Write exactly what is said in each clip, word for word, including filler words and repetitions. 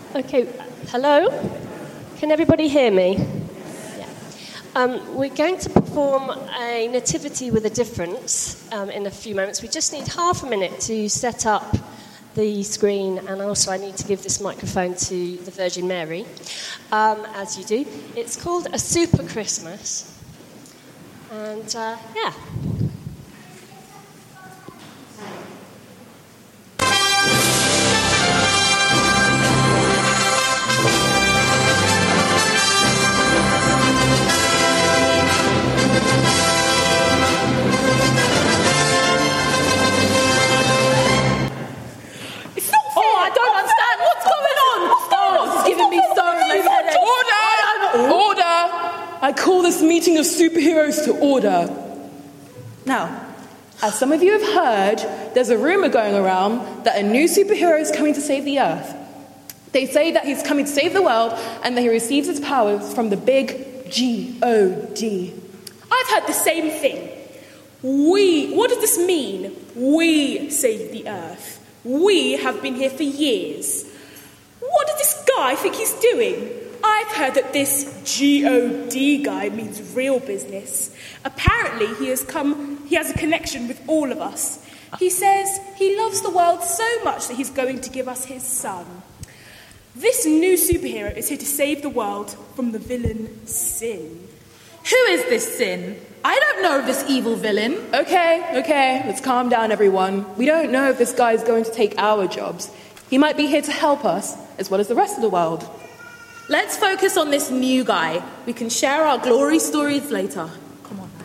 Okay, hello? Can everybody hear me? Yeah. Um, we're going to perform a nativity with a difference um, in a few moments. We just need half a minute to set up the screen, and also I need to give this microphone to the Virgin Mary, um, as you do. It's called A Super Christmas, and uh, yeah. I call this meeting of superheroes to order. Now, as some of you have heard, there's a rumor going around that a new superhero is coming to save the Earth. They say that he's coming to save the world and that he receives his powers from the big G O D. I've heard the same thing. We, what does this mean? We save the Earth. We have been here for years. What does this guy think he's doing? I've heard that this G O D guy means real business. Apparently he has come, he has a connection with all of us. He says he loves the world so much that he's going to give us his son. This new superhero is here to save the world from the villain Sin. Who is this Sin? I don't know of this evil villain. Okay, okay, let's calm down, everyone. We don't know if this guy is going to take our jobs. He might be here to help us, as well as the rest of the world. Let's focus on this new guy. We can share our glory stories later. Come on.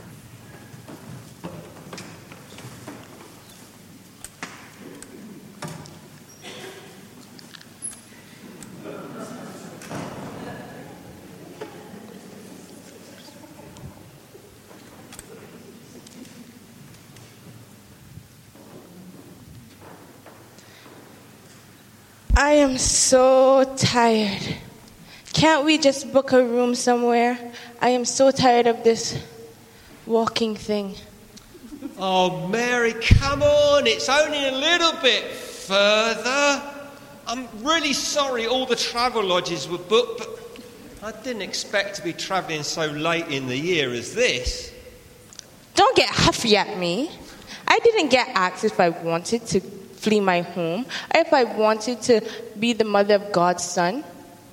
I am so tired. Can't we just book a room somewhere? I am so tired of this walking thing. Oh, Mary, come on. It's only a little bit further. I'm really sorry all the travel lodges were booked, but I didn't expect to be travelling so late in the year as this. Don't get huffy at me. I didn't get asked if I wanted to flee my home or if I wanted to be the mother of God's son.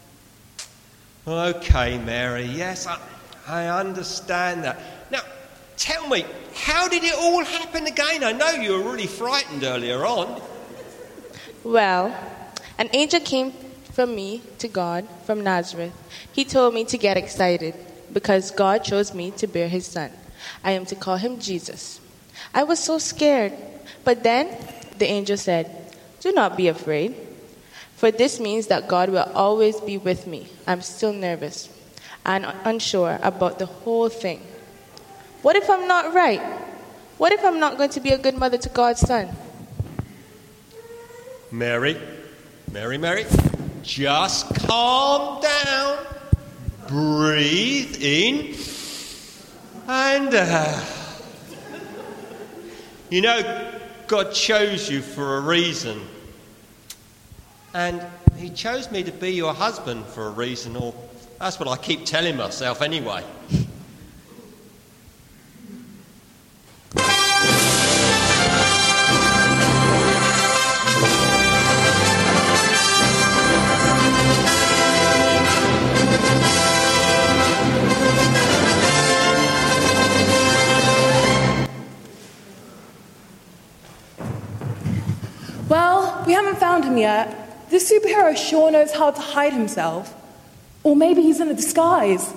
Okay, Mary, yes, I, I understand that. Now, tell me, how did it all happen again? I know you were really frightened earlier on. Well, an angel came from me to God from Nazareth. He told me to get excited because God chose me to bear his son. I am to call him Jesus. I was so scared, but then the angel said, "Do not be afraid. For this means that God will always be with me." I'm still nervous and unsure about the whole thing. What if I'm not right? What if I'm not going to be a good mother to God's son? Mary, Mary, Mary, just calm down. Breathe in and out. You know, God chose you for a reason. And he chose me to be your husband for a reason, or that's what I keep telling myself anyway. Well, we haven't found him yet. This superhero sure knows how to hide himself. Or maybe he's in a disguise.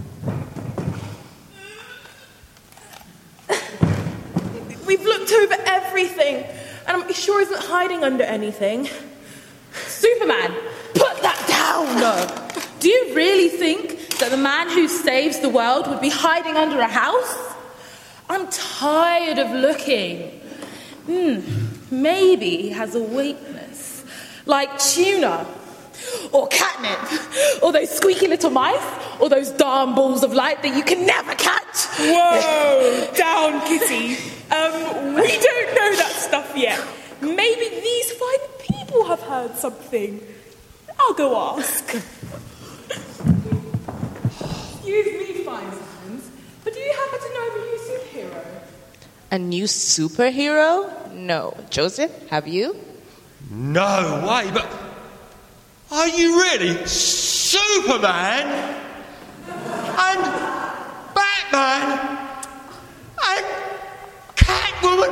We've looked over everything, and I'm sure he's not hiding under anything. Superman, put that down! Do you really think that the man who saves the world would be hiding under a house? I'm tired of looking. Hmm, maybe he has a weakness. Like tuna, or catnip, or those squeaky little mice, or those darn balls of light that you can never catch. Whoa, down, Kitty. Um, we don't know that stuff yet. Maybe these fine people have heard something. I'll go ask. Excuse me, fine friends, but do you happen to know of a new superhero? A new superhero? No. Joseph, have you? No way, but are you really Superman and Batman and Catwoman?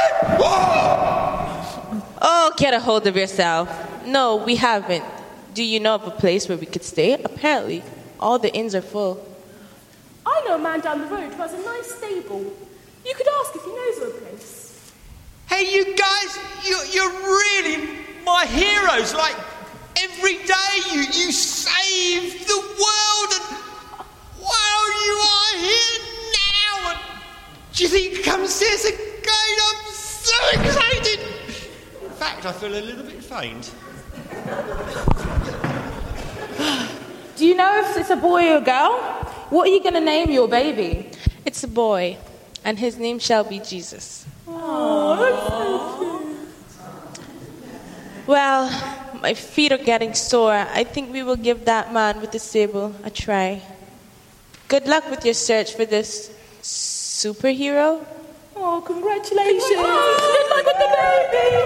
Oh, get a hold of yourself. No, we haven't. Do you know of a place where we could stay? Apparently, all the inns are full. I know a man down the road who has a nice stable. You could ask if he knows of a place. Hey, you guys, you, you're really my heroes. Like, every day you, you save the world, and while you are here now, and do you think you can come and see us again? I'm so excited. In fact, I feel a little bit faint. Do you know if it's a boy or a girl? What are you going to name your baby? It's a boy, and his name shall be Jesus. Well, my feet are getting sore. I think we will give that man with the stable a try. Good luck with your search for this superhero. Oh, congratulations. Good luck with the baby.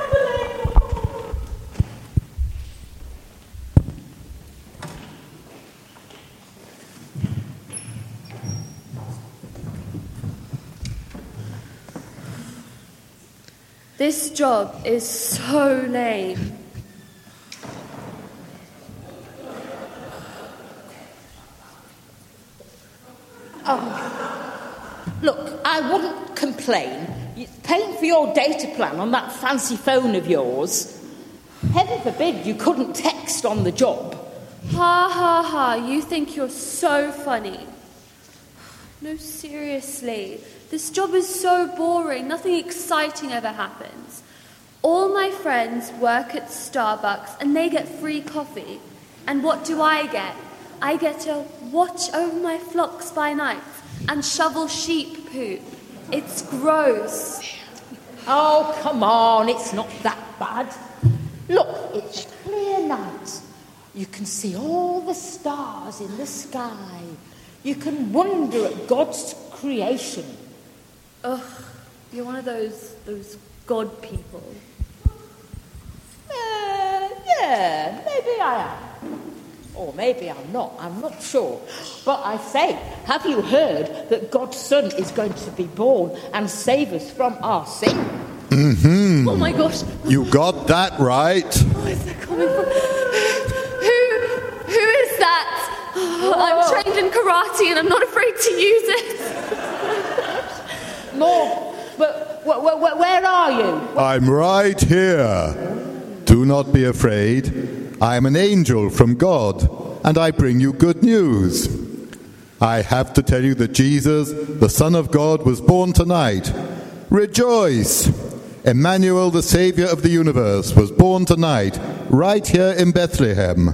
This job is so lame. Oh, look, I wouldn't complain. You're paying for your data plan on that fancy phone of yours. Heaven forbid you couldn't text on the job. Ha ha ha, you think you're so funny. No, seriously. This job is so boring. Nothing exciting ever happens. All my friends work at Starbucks and they get free coffee. And what do I get? I get to watch over my flocks by night and shovel sheep poop. It's gross. Oh, come on, it's not that bad. Look, it's a clear night. You can see all the stars in the sky. You can wonder at God's creation. Ugh, you're one of those those God people. Uh, yeah, maybe I am. Or maybe I'm not, I'm not sure. But I say, have you heard that God's Son is going to be born and save us from our sin? Mm-hmm. Oh my gosh. You got that right. Where is that coming from? Who, who is that? Oh, I'm trained in karate and I'm not afraid to use it. No, but wh- wh- wh- where are you? I'm right here. Do not be afraid. I am an angel from God, and I bring you good news. I have to tell you that Jesus, the Son of God, was born tonight. Rejoice! Emmanuel, the Savior of the universe, was born tonight, right here in Bethlehem.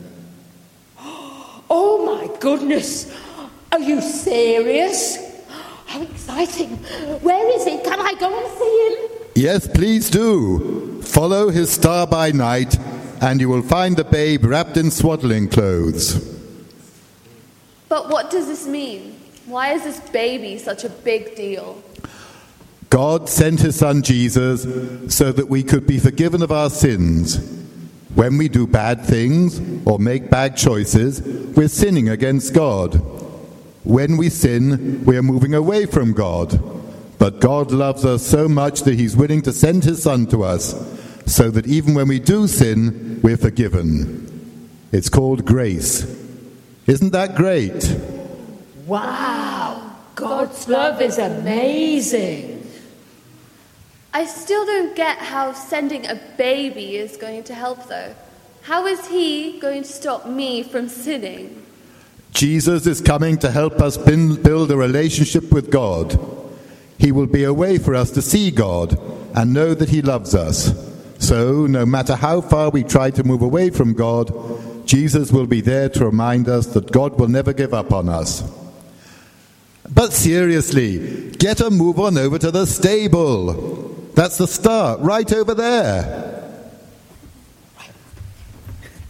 Oh my goodness! Are you serious? How exciting! Where is he? Can I go and see him? Yes, please do. Follow his star by night, and you will find the babe wrapped in swaddling clothes. But what does this mean? Why is this baby such a big deal? God sent his son Jesus so that we could be forgiven of our sins. When we do bad things or make bad choices, we're sinning against God. When we sin, we are moving away from God. But God loves us so much that he's willing to send his son to us, so that even when we do sin, we're forgiven. It's called grace. Isn't that great? Wow! God's love is amazing. I still don't get how sending a baby is going to help, though. How is he going to stop me from sinning? Jesus is coming to help us build a relationship with God. He will be a way for us to see God and know that he loves us. So, no matter how far we try to move away from God, Jesus will be there to remind us that God will never give up on us. But seriously, get a move on over to the stable. That's the start, right over there.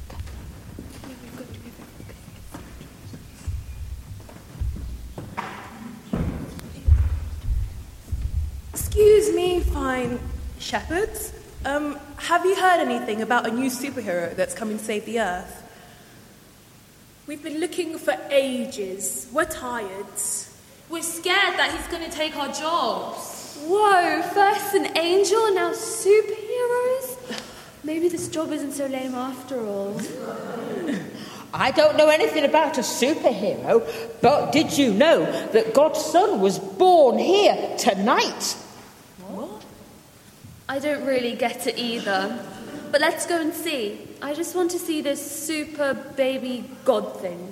fine, shepherds. Um, have you heard anything about a new superhero that's coming to save the Earth? We've been looking for ages. We're tired. We're scared that he's going to take our jobs. Whoa, first an angel, now superheroes? Maybe this job isn't so lame after all. I don't know anything about a superhero, but did you know that God's Son was born here tonight? What? I don't really get it either. But let's go and see. I just want to see this super baby God thing.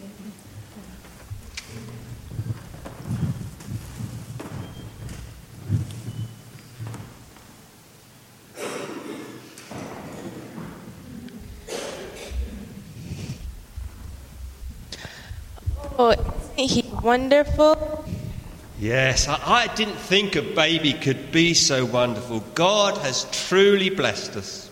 Oh, isn't he wonderful? Yes, I, I didn't think a baby could be so wonderful. God has truly blessed us.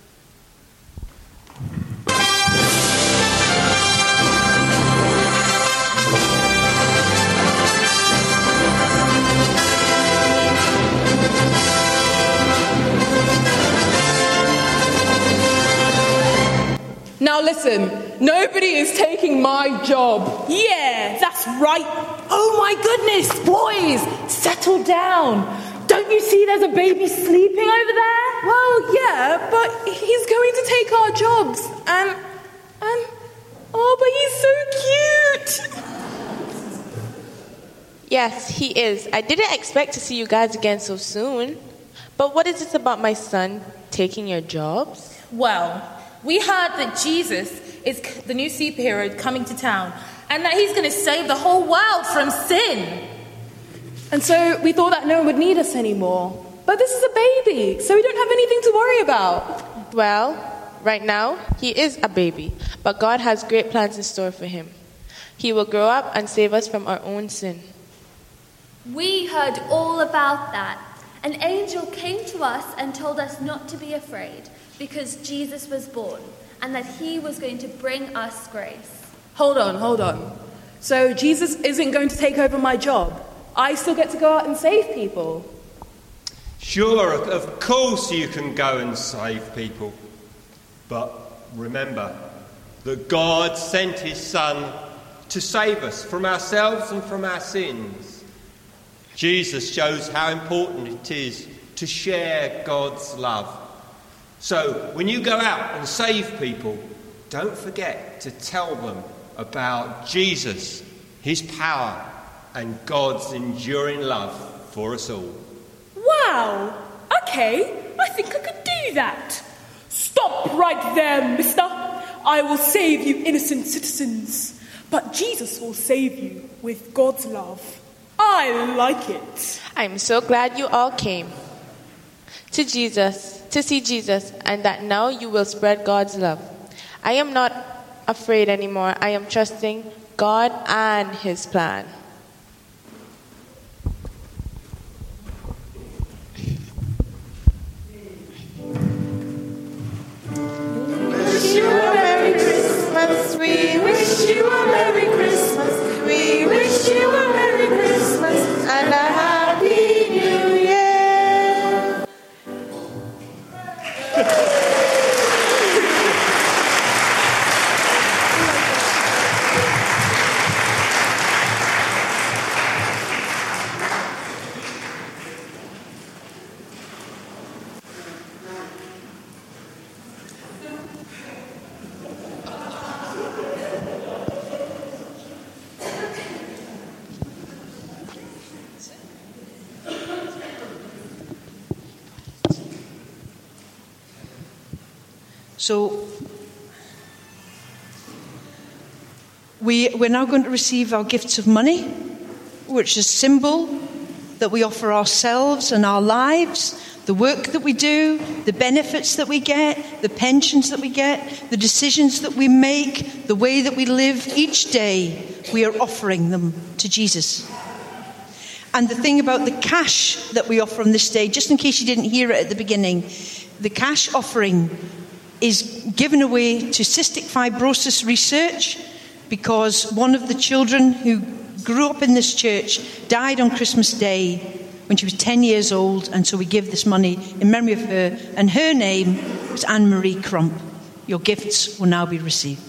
Now listen, nobody is taking my job. Yeah, that's right. Oh my goodness, boys, settle down. Don't you see there's a baby sleeping over there? Well, yeah, but he's going to take our jobs. And, and, oh, but he's so cute. Yes, he is. I didn't expect to see you guys again so soon. But what is it about my son taking your jobs? Well, we heard that Jesus is the new superhero coming to town and that he's going to save the whole world from sin. And so we thought that no one would need us anymore. But this is a baby, so we don't have anything to worry about. Well, right now, he is a baby, but God has great plans in store for him. He will grow up and save us from our own sin. We heard all about that. An angel came to us and told us not to be afraid because Jesus was born and that he was going to bring us grace. Hold on, hold on. So Jesus isn't going to take over my job. I still get to go out and save people. Sure, of, of course you can go and save people. But remember that God sent his Son to save us from ourselves and from our sins. Jesus shows how important it is to share God's love. So when you go out and save people, don't forget to tell them about Jesus, his power, and God's enduring love for us all. Wow! Okay, I think I could do that. Stop right there, mister. I will save you innocent citizens, but Jesus will save you with God's love. I like it. I'm so glad you all came to Jesus, to see Jesus, and that now you will spread God's love. I am not afraid anymore. I am trusting God and his plan. Wish you a Merry Christmas. We wish you a Merry Christmas. We wish you a Merry Christmas and a Happy New Year. So we, we're now going to receive our gifts of money, which is a symbol that we offer ourselves and our lives, the work that we do, the benefits that we get, the pensions that we get, the decisions that we make, the way that we live each day. We are offering them to Jesus. And the thing about the cash that we offer on this day, just in case you didn't hear it at the beginning, the cash offering is given away to cystic fibrosis research because one of the children who grew up in this church died on Christmas Day when she was ten years old, and so we give this money in memory of her, and her name was Anne-Marie Crump. Your gifts will now be received.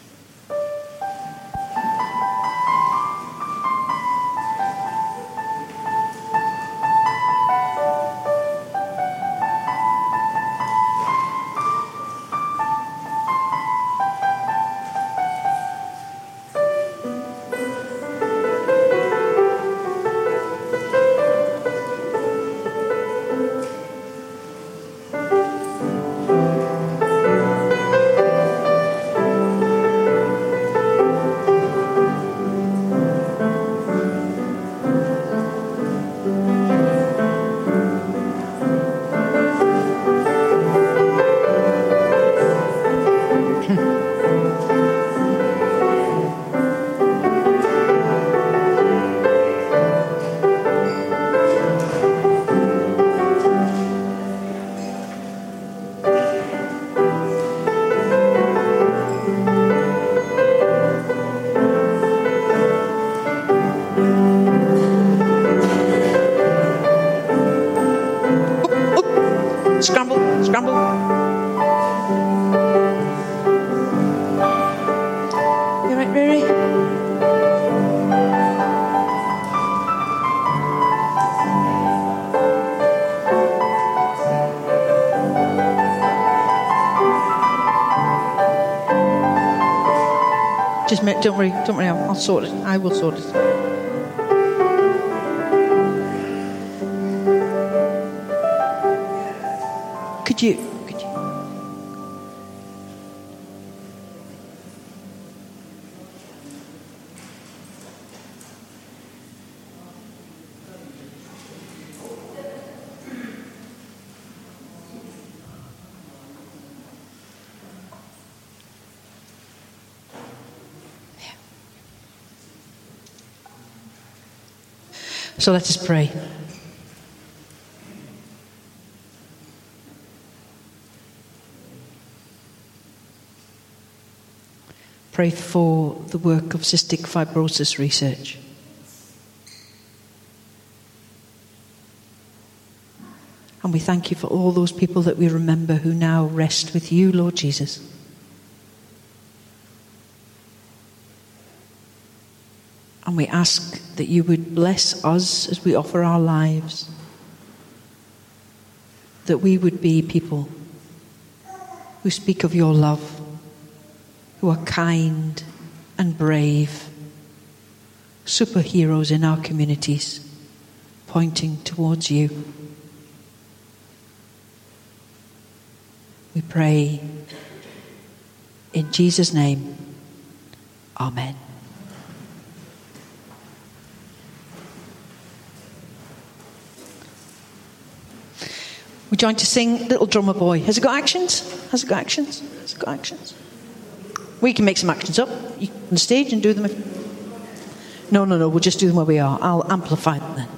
Scramble, scramble. You right, Mary? Just make, don't worry, don't worry. I'll, I'll sort it. I will sort it. Could you, could you? So let us pray. Pray for the work of cystic fibrosis research. And we thank you for all those people that we remember who now rest with you, Lord Jesus. And we ask that you would bless us as we offer our lives, that we would be people who speak of your love, who are kind and brave, superheroes in our communities, pointing towards you. We pray in Jesus' name. Amen. We're going to sing Little Drummer Boy. Has it got actions? Has it got actions? Has it got actions? We can make some actions up you, on the stage and do them. If... No, no, no, we'll just do them where we are. I'll amplify them then.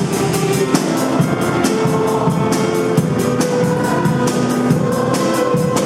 Thank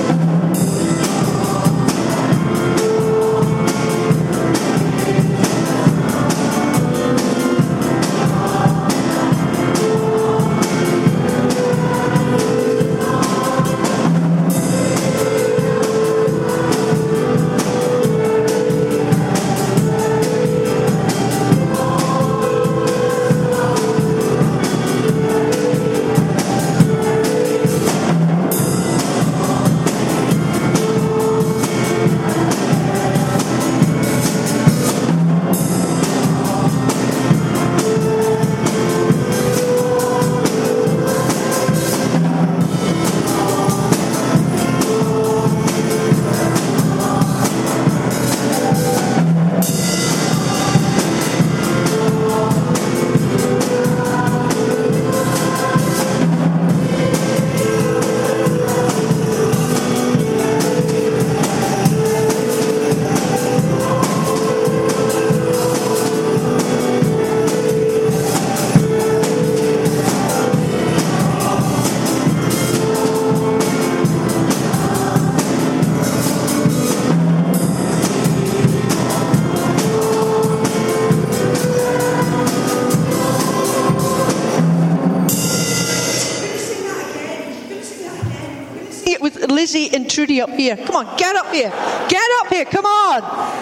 Lizzie and Trudy up here. Come on, get up here. Get up here. Come on.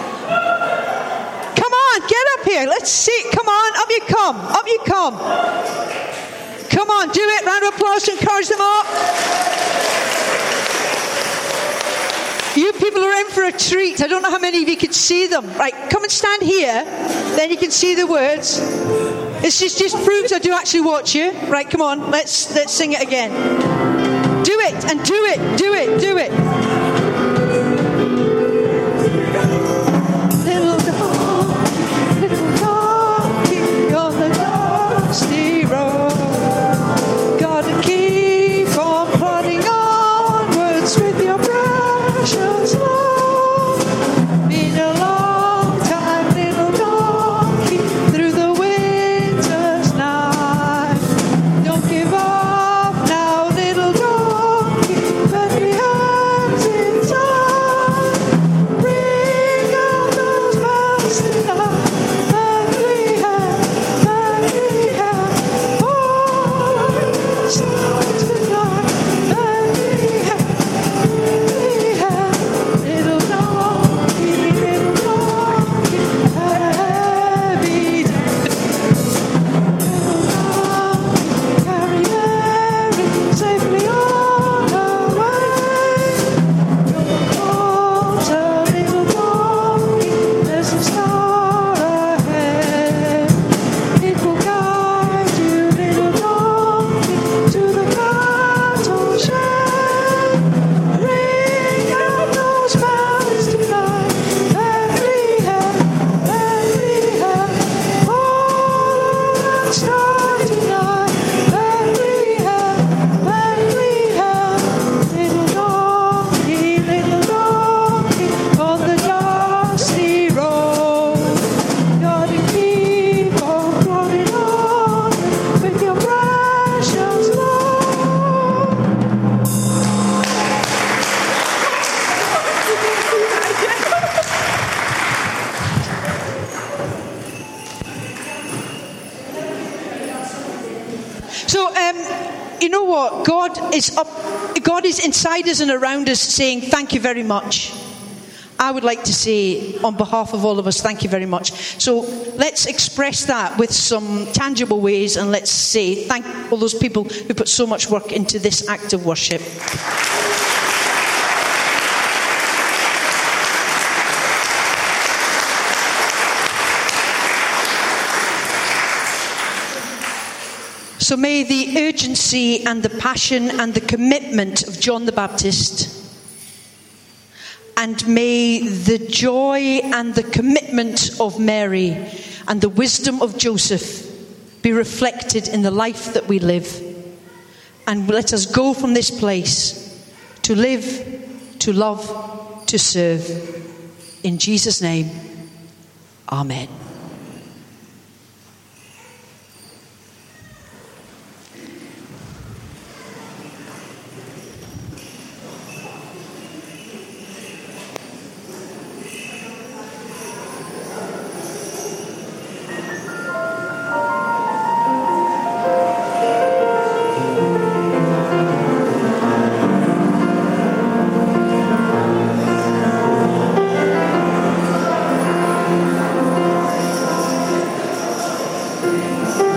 Come on, get up here. Let's see. Come on, up you come. Up you come. Come on, do it. Round of applause to encourage them up. You people are in for a treat. I don't know how many of you could see them. Right, come and stand here. Then you can see the words. This just, just proves I do actually watch you. Right, come on. Let's let's sing it again. Do it and do it. Do it. Do it. Little dog, little donkey on the dusty road. Gotta keep on plodding onwards with your precious love. Been a long time, little donkey, through the winter's night. Don't give up now, little donkey, but be hands in time. Bring out those bells tonight, and we have, and we have all the stars tonight, and we have, we have little donkey, little donkey, had a heavy day. Little donkey, carry Mary safely on her way. Don't falter, little donkey, there's a star ahead. It will guide you, little donkey, to the cattle shed. Ring out those bells tonight, Bethlehem, Bethlehem. All of that star tonight, Bethlehem, Bethlehem. Little donkey, little donkey, on the dusty road. Gotta keep on plodding on with your precious love. So, um, you know what? God is up. God is inside us and around us, saying, "Thank you very much." I would like to say, on behalf of all of us, thank you very much. So let's express that with some tangible ways, and let's say thank all those people who put so much work into this act of worship. So may the urgency and the passion and the commitment of John the Baptist, and may the joy and the commitment of Mary and the wisdom of Joseph be reflected in the life that we live. And let us go from this place to live, to love, to serve. In Jesus' name, amen. Thank you.